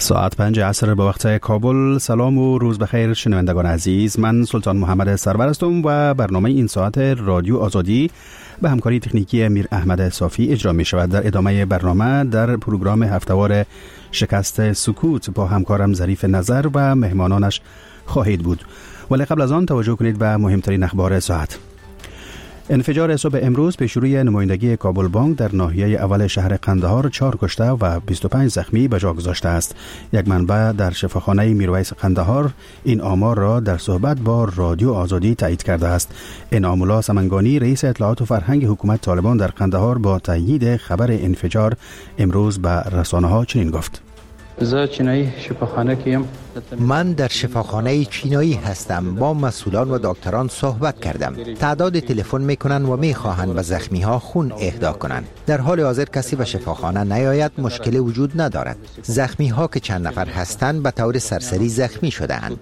ساعت 5 عصر به وقت کابل. سلام و روز بخیر شنوندگان عزیز، من سلطان محمد سرور هستم و برنامه این ساعت رادیو آزادی به همکاری تکنیکی امیر احمد صافی اجرا می شود. در ادامه برنامه در پروگرام هفته‌وار شکست سکوت با همکارم ظریف نظر و مهمانانش خواهید بود، ولی قبل از آن توجه کنید به مهمترین اخبار ساعت. انفجار صبح امروز پیشروی نمایندگی کابل بانک در ناحیه اول شهر قندهار 4 کشته و 25 زخمی به جا گذاشته است. یک منبع در شفاخانه میرویس قندهار این آمار را در صحبت با رادیو آزادی تایید کرده است. انعام الله سمنگانی رئیس اطلاعات و فرهنگ حکومت طالبان در قندهار با تایید خبر انفجار امروز به رسانه‌ها چنین گفت: من در شفاخانه چینایی هستم. با مسئولان و دکتران صحبت کردم. تعداد تلفن میکنن و میخواهند به زخمی ها خون اهدا کنند. در حال حاضر کسی به شفاخانه نیاید مشکل وجود ندارد. زخمی ها که چند نفر هستند به طور سرسری زخمی شده اند.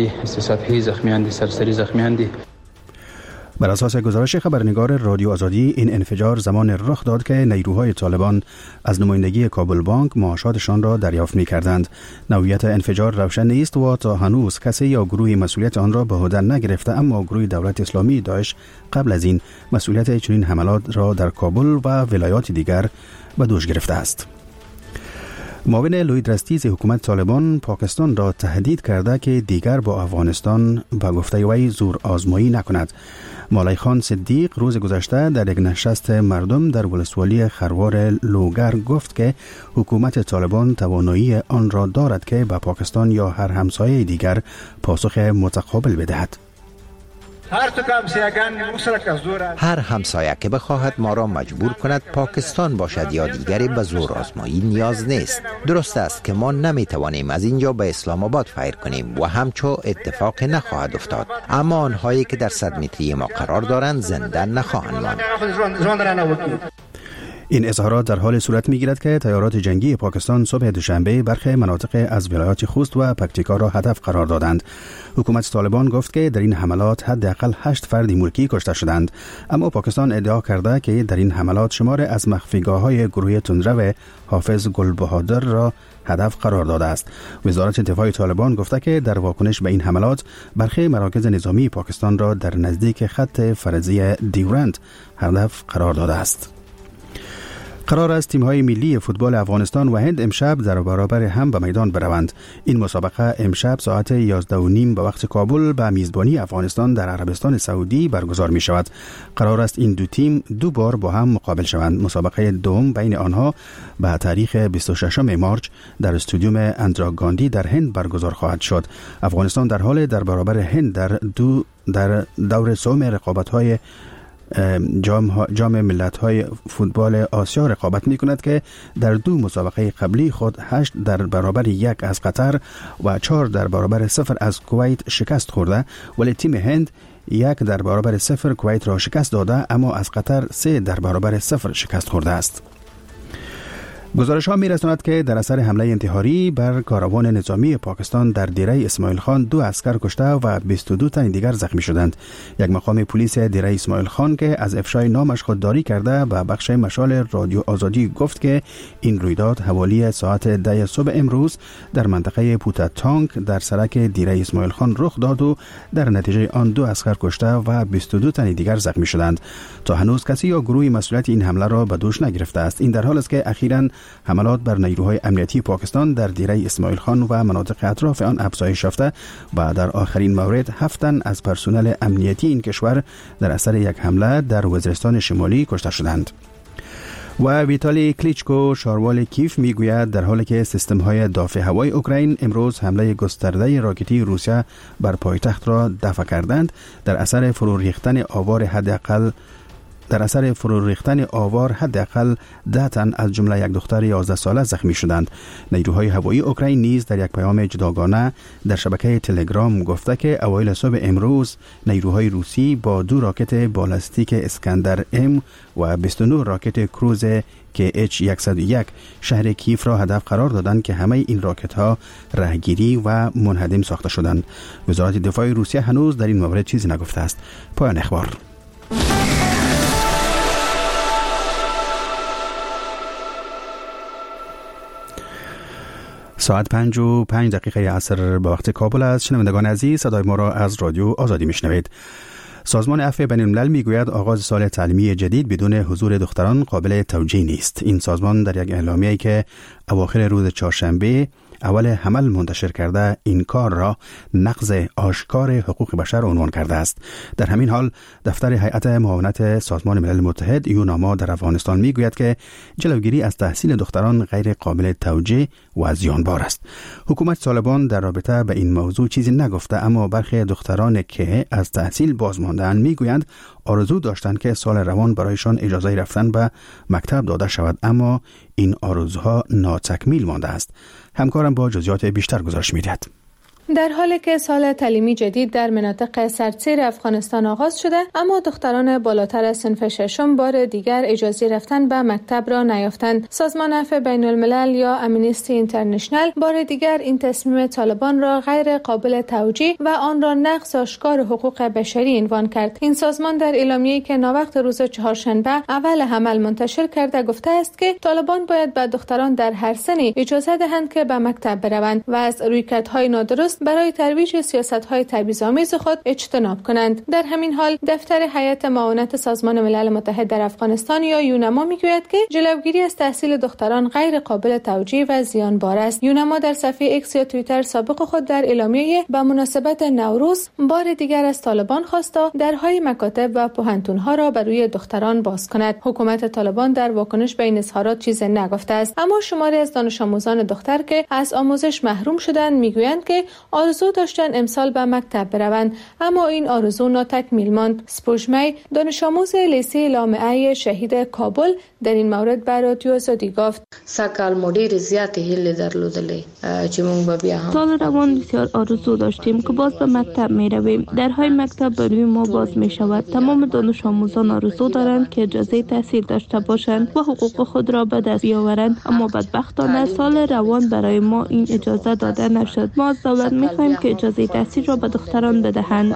بر اساس گزارش خبرنگار رادیو آزادی، این انفجار زمان رخ داد که نیروهای طالبان از نمایندگی کابل بانک معاشاتشان را دریافت می‌کردند. نوعیت انفجار روشن نیست و تا هنوز کسی یا گروهی مسئولیت آن را به عهده نگرفته، اما گروه دولت اسلامی داعش قبل از این مسئولیت چنین حملات را در کابل و ولایات دیگر به دوش گرفته است. معاون لوید رستیز حکومت طالبان پاکستان را تهدید کرده که دیگر با افغانستان به گفته وی زور آزمایی نکند. مولای خان صدیق روز گذشته در یک نشست مردم در ولسوالی خروار لوگر گفت که حکومت طالبان توانایی آن را دارد که به پاکستان یا هر همسایه دیگر پاسخ متقابل بدهد. هر همسایه که بخواهد ما را مجبور کند پاکستان باشد یا دیگری به زور آزمایی نیاز نیست. درست است که ما نمیتوانیم از اینجا به اسلام آباد فیر کنیم و همچو اتفاق نخواهد افتاد، اما آنهایی که در 100 متری ما قرار دارند زنده نخواهند ماند. این اظهارات در حال صورت می‌گیرد که تیارات جنگی پاکستان صبح دوشنبه برخی مناطق از ولایات خوست و پکتیکا را هدف قرار دادند. حکومت طالبان گفت که در این حملات حداقل 8 فرد ملکی کشته شدند، اما پاکستان ادعا کرده که در این حملات شمار از مخفیگاه‌های گروه تندرو حافظ گلبهادر را هدف قرار داده است. وزارت دفاع طالبان گفته که در واکنش به این حملات برخی مراکز نظامی پاکستان را در نزدیک خط فرضی دیورند هدف قرار داده است. قرار است تیم‌های ملی فوتبال افغانستان و هند امشب در برابر هم به میدان بروند. این مسابقه امشب ساعت 11:30 به وقت کابل به میزبانی افغانستان در عربستان سعودی برگزار می شود. قرار است این دو تیم 2 بار با هم مقابل شوند. مسابقه دوم بین آنها به تاریخ 26 مارچ در استادیوم اندرا گاندی در هند برگزار خواهد شد. افغانستان در حال در برابر هند در دور سوم رقابت‌های جام ملت‌های فوتبال آسیا رقابت می‌کند که در 2 مسابقه قبلی خود 8 در برابر 1 از قطر و 4 در برابر 0 از کویت شکست خورده، ولی تیم هند 1 در برابر 0 کویت را شکست داده، اما از قطر 3 در برابر 0 شکست خورده است. گزارش ها می رساند که در اثر حمله انتحاری بر کاروان نظامی پاکستان در دیره اسماعیل خان 2 عسکر کشته و 22 تن دیگر زخمی شدند. یک مقام پلیس دیره اسماعیل خان که از افشای نامش خودداری کرده به بخش مشال رادیو آزادی گفت که این رویداد حوالی ساعت 10 صبح امروز در منطقه پوتاتانک در سرک دیره اسماعیل خان رخ داد و در نتیجه آن 2 عسکر کشته و 22 تن دیگر زخمی شدند. تا هنوز کسی یا گروهی مسئولیت این حمله را به دوش نگرفته است. این در حالی است که اخیراً حملات بر نیروهای امنیتی پاکستان در دیره اسماعیل خان و مناطق اطراف آن افزایش یافته و در آخرین مورد 7 تن از پرسنل امنیتی این کشور در اثر یک حمله در وزیرستان شمالی کشته شدند. و ویتالی کلیچکو شاروال کیف میگوید در حالی که سیستم‌های دفاع هوایی اوکراین امروز حمله گسترده راکتی روسیه بر پایتخت را دفع کردند، در اثر فرو ریختن آوار حداقل 10 تن از جمله یک دختر 11 ساله زخمی شدند. نیروهای هوایی اوکراین نیز در یک پیام جداگانه در شبکه تلگرام گفته که اوایل صبح امروز نیروهای روسی با 2 راکت بالستیک اسکندر ام و 29 راکت کروز KH-101 شهر کیف را هدف قرار دادند که همه این راکت ها رهگیری و منهدم ساخته شدند. وزارت دفاع روسیه هنوز در این مورد چیزی نگفته است. پایان اخبار. ساعت 5:05 عصر به وقت کابل است. شنوندگان عزیز، صدای ما را از رادیو آزادی میشنوید. سازمان عفو بین الملل میگوید آغاز سال تعلیمی جدید بدون حضور دختران قابل توجیه نیست. این سازمان در یک اعلامیه‌ای که اواخر روز چهارشنبه اول حمل منتشر کرده این کار را نقض آشکار حقوق بشر عنوان کرده است. در همین حال دفتر هیئت معاونت سازمان ملل متحد یوناما در افغانستان میگوید که جلوگیری از تحصیل دختران غیر قابل توجیه و زیانبار است. حکومت طالبان در رابطه به این موضوع چیزی نگفته، اما برخی دختران که از تحصیل باز مانده‌اند میگویند آرزو داشتند که سال روان برایشان اجازه رفتن به مکتب داده شود، اما این آرزوها ناتکمیل مانده است. همکارم با جزئیات بیشتر گزارش می‌دهد. در حالی که سال تعلیمی جدید در مناطق سردسیر افغانستان آغاز شده، اما دختران بالاتر از صنف ششم بار دیگر اجازه رفتن به مکتب را نیافتند. سازمان عفو بین الملل یا امنیستی اینترنشنال بار دیگر این تصمیم طالبان را غیر قابل توجیه و آن را نقض آشکار حقوق بشری عنوان کرد. این سازمان در اعلامیه‌ای که ناوقت روز چهارشنبه اول حمل منتشر کرده گفته است که طالبان باید به دختران در هر سنی اجازه دهند که به مکتب بروند و از رویکردهای نادرست برای ترویج سیاست‌های تبعیض‌آمیز خود اجتناب کنند. در همین حال دفتر هیئت معاونت سازمان ملل متحد در افغانستان یا یوناما میگوید که جلوگیری از تحصیل دختران غیر قابل توجیه و زیانبار است. یوناما در صفحه ایکس یا توییتر سابق خود در اعلامیه به مناسبت نوروز بار دیگر از طالبان خواسته درهای مکاتب و پوهنتون‌ها را بر روی دختران باز کند. حکومت طالبان در واکنش به این اظهارات چیزی نگفته است، اما شماری از دانش آموزان دختر که از آموزش محروم شدند میگویند که آرزو داشتن امسال به مکتب بروند، اما این آرزو ناتکمیل ماند. سپوژمی دانش آموز لیسه لامعه شهید کابل در این مورد به رادیو آزادی گفت: سکال مدیر زیات هیله درلودلی چې مونږ به بیا هم سال روان بسیار آرزو داشتیم که باز به مکتب می رویم. درهای مکتب برای ما باز می شود. تمام دانش آموزان آرزو دارند که اجازه تحصیل داشته باشند و حقوق خود را به دست بیاورند، اما بدبختانه سال روان برای ما این اجازه داده نشد. ما از دولت می‌خواهیم که اجازه تحصیل را به دختران بدهند.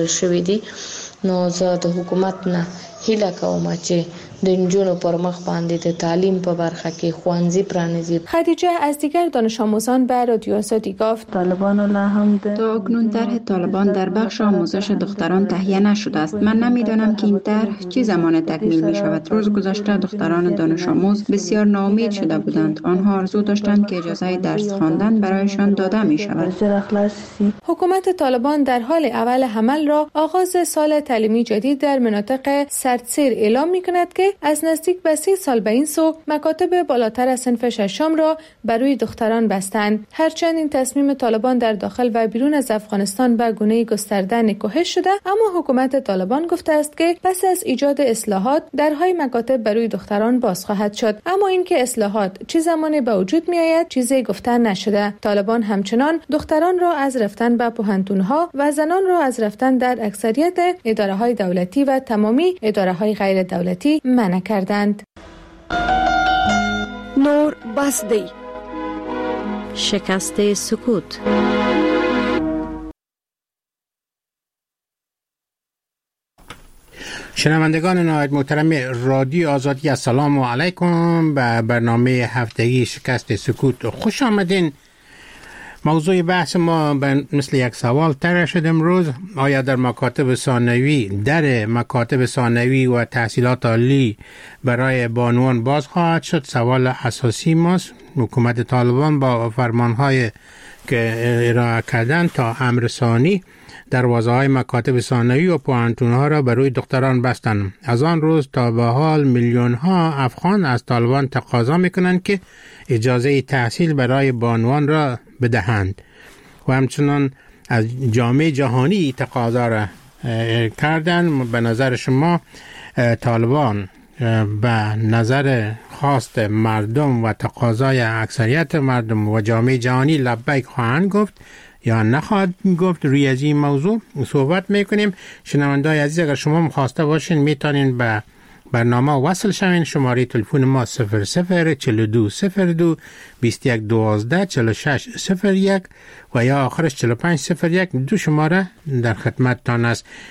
نو زه د حکومت نه هیله کوم چې د نجونو پر مخ باندې د تعلیم په برخه کې خوانزی پرانیزي. خدیجه از دیگر دانش آموزان به رادیو آزادی گفت: تا اکنون طرح طالبان در بخش آموزش دختران تهیه نشده است. من نمیدانم که این طرح چه زمان تکمیل می شود. روز گذشته دختران دانش آموز بسیار ناامید شده بودند. آنها آرزو داشتند که اجازه درس خواندن برایشان داده می شود. حکومت طالبان در حال اول حمل را آغاز سال تعلیمی جدید در مناطق سردسیر اعلام می کند که از نزدیک به 30 سال به این سو مکاتب بالاتر از صنف ششم را بر روی دختران بستند. هرچند این تصمیم طالبان در داخل و بیرون از افغانستان به گونه‌ای گسترده نکوهش شده، اما حکومت طالبان گفته است که پس از ایجاد اصلاحات درهای مکاتب بر روی دختران باز خواهد شد. اما اینکه اصلاحات چه زمانی به وجود می آید چیزی گفته نشده. طالبان همچنان دختران را از رفتن به پوهنتون‌ها و زنان را از رفتن در اکثریت اداره‌های دولتی و تمامی اداره‌های غیر دولتی منع کردند. نور بس دی. شکست سکوت. شنوندگان نهایت محترم رادیو آزادی، السلام علیکم. به برنامه هفتگی شکست سکوت خوش آمدین. موضوع بحث ما مثل یک سوال طرح شد امروز: آیا در مکاتب ثانوی و تحصیلات عالی برای بانوان باز خواهد شد؟ سوال اساسی ماست. حکومت طالبان با فرمانهای که ارائه کردن تا امر ثانی دروازه‌های مکاتب ثانوی و پوهنتون‌ها را برای دختران بستند. از آن روز تا به حال میلیون‌ها افغان از طالبان تقاضا می‌کنند که اجازه تحصیل برای بانوان را بدهند و همچنان از جامعه جهانی تقاضا را کردند. به نظر شما طالبان به نظر خواست مردم و تقاضای اکثریت مردم و جامعه جهانی لبیک خواهند گفت یا نخواهد گفت؟ روی از این موضوع صحبت میکنیم. شنونده‌های عزیز، اگر شما مخواسته باشین میتونین به برنامه وصل شوین. شماره تلفن ما 004202 2112 4601 و یا آخرش 4501. دو شماره در خدمتتان است.